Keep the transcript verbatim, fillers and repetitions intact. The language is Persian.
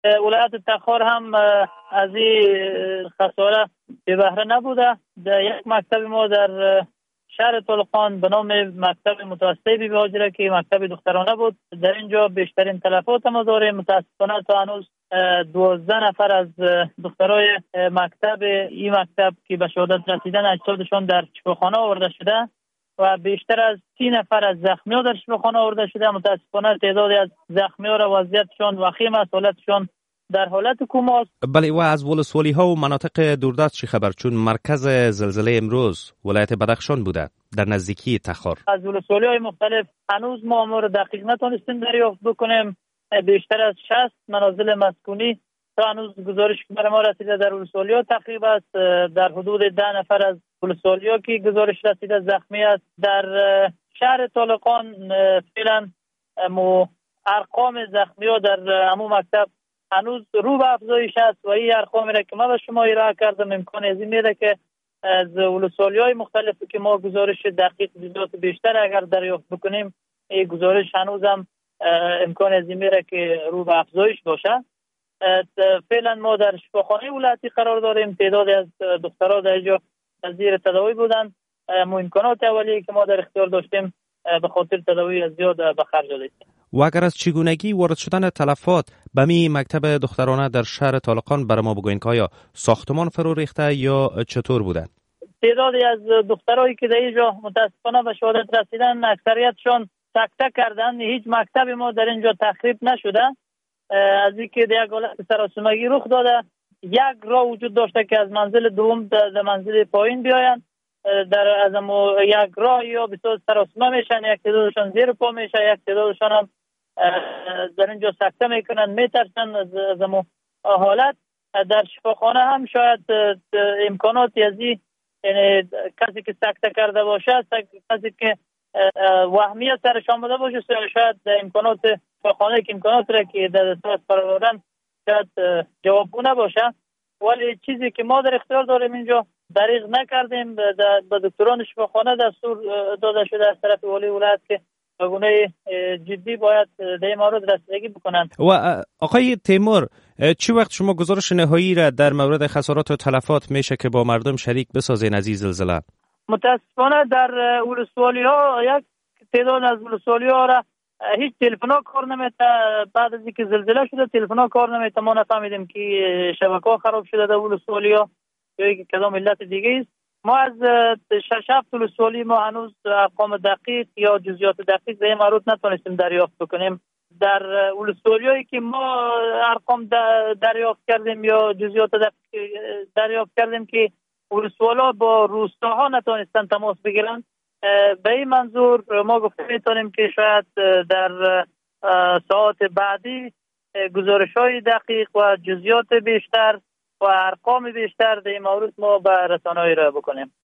ولایت تخار هم از این خساره به بهره نبوده. در یک مکتب ما در شهر طلقان به نام مکتب متوسط بیبی هاجره که مکتب دخترانه بود، در اینجا بیشترین تلفات ما داریم. متاسفانه تا هنوز دوازده نفر از دخترای مکتب این مکتب که به شهادت رسیدن اجسادشان در شفاخانه آورده شده و بیشتر از سی نفر از زخمی‌ها در شفاخانه آورده شده. متاسفانه تعدادی از زخمی‌ها را وضعیتشان وخیم است، حالتشان در حالت کوماست. بله، و از ولسوالی ها و مناطق دوردست چی خبر؟ چون مرکز زلزله امروز ولایت بدخشان بوده در نزدیکی تخار. از ولسوالی های مختلف هنوز ما امور دقیق نتونستیم دریافت بکنیم. بیشتر از شصت منازل مسکونی تا هنوز گزارش که برای ما رسیده در ولسوالی ها تخریب است. در حدود ده نفر از ولسوالی ها که گزارش رسیده زخمی است. در شهر طالقان فعلا مو ارقام زخمی ها در همو مکتب هنوز رو به افزایش است و این ارقامی را که ما به شما ارائه کردم امکان از این میده که از ولسوالی های مختلف که ما گزارش دقیق جزئیات بیشتر اگر دریافت بکنیم، این گزارش هنوز هم امکان از این میره که رو به افزایش باشه. فعلا ما در شفاخانه ولایتی قرار داریم. تعدادی از دخترها در اینجا زیر تداوی بودند. ما امکانات اولیه که ما در اختیار داشتیم به خاطر تداوی زیاد به خرج دادیم. و اگر از چگونگی وارد شدن تلفات به می مکتب دخترانه در شهر طالقان برای ما بگوین که آیا ساختمان فرو ریخته یا چطور بودن؟ تعدادی از دخترایی که در اینجا متاسفانه به شهادت رسیدن اکثریتشان سکته کردن. هیچ مکتب ما در اینجا تخریب نشده. از اینکه در یک حالت سراسیمگی رخ داده، یک راه وجود داشته که از منزل دوم در منزل پایین بیاین. در از یک راه یا بسیار سراسیمه میشن، یک تعدادشان زیر پا میشه، یک تعدادشان هم در اینجا سکته میکنن، میترسن از امو حالت. در شفاخانه هم شاید امکاناتی از این، یعنی کسی که سکته کرده باشه، کسی که وهمی سرش آمده باشه، شاید امکانات شفاخانه که امکانات را که در دست قرار دادن شاید جوابگو نباشه. ولی چیزی که ما در اختیار داریم اینجا دریغ نکردیم. به دکتران شفاخانه دستور داده شده از طرف والی ولایت که به گونه جدی باید در این مورد رسیدگی بکنن. و آقای تیمور، چی وقت شما گزارش نهایی را در مورد خسارات و تلفات میشه که با مردم شریک بسازین از این زلزله؟ متاسفانه در ولسوالی ها یک تعداد از ولسوالی ها را هیچ تلفن‌ها کار نمیته. بعد از اینکه زلزله شده تلفن‌ها کار نمیته. ما نفهمیدیم که شبکه‌ها خراب شده در ولسوالی ها یا یک کدام علت دیگه است. ما از شش هفت ولسوالی ما هنوز ارقام دقیق یا جزئیات دقیق در این مورد نتونستیم دریافت بکنیم. در ولسوالی‌هایی که ما ارقام دریافت کردیم یا جزئیات دقیق دریافت کردیم که ولسوالا با روستاها نتونستن تماس بگیرن، به این منظور ما گفته میتونیم که شاید در ساعات بعدی گزارش‌های دقیق و جزئیات بیشتر و ارقام بیشتر در این مورد ما به رسانه‌ای را بکنیم.